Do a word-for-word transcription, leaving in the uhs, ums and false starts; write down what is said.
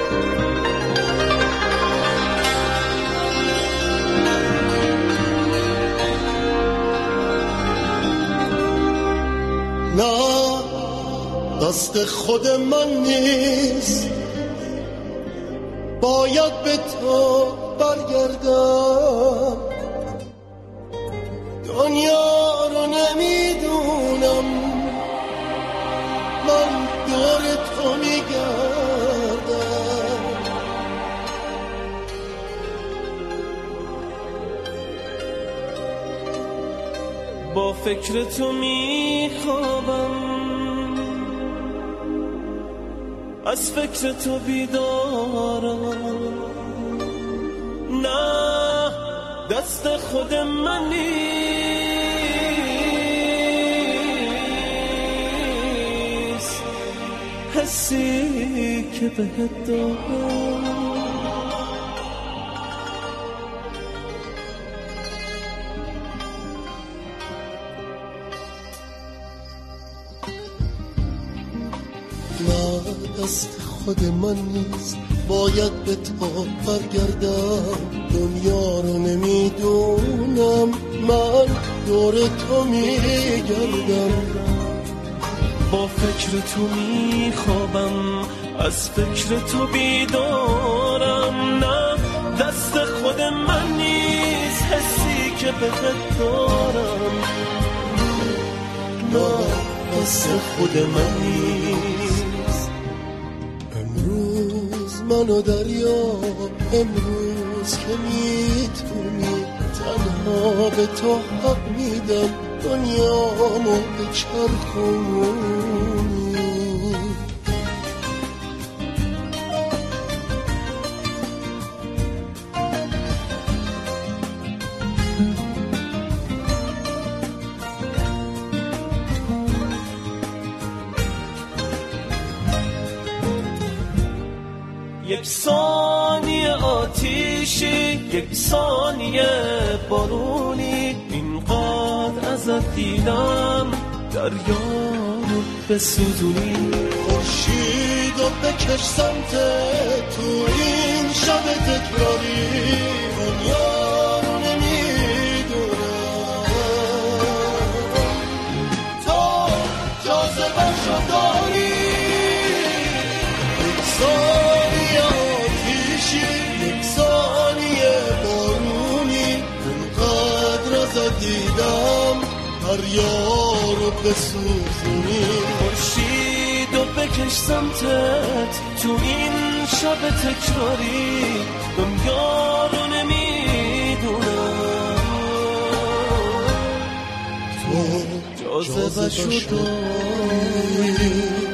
نه دست خود من نیست، باید به تو برگردم. دنیا رو نمیدونم، من دور تو میگردم. با فکر تو میخوابم، از فکر تو بیدارم. نه دست خود من نیست، حسی که بهت دارم. نه دست خود من نیست، باید به تو برگردم. دنیا رو نمیدونم، من دور تو میگردم. با فکر تو میخوابم، از فکر تو بیدارم. نه دست خود من نیست، حسی که بهت دارم. نه دست خود من نیست. امروز منو دریا، امروز که میتونی، تنها به تو حق میدم. دنیا مو بچرخونی. یک ثانیه آتیشی، یک ثانیه بارونی، اینقدر ازت دیدم دریا رو بسوزونی. خورشیدو بکش سمت تو این شب تکراری. دنیا رو نمیدونم، تو جاذبه شو داری. یک ثانیه آتیشی، یک ثانیه بارونی، اینقدر ازت دیدم دریا رو بسوزونی. خورشیدو بکش سمتت تو این شب تکراری. دنیا رو نمیدونم، تو جاذبه شو داری.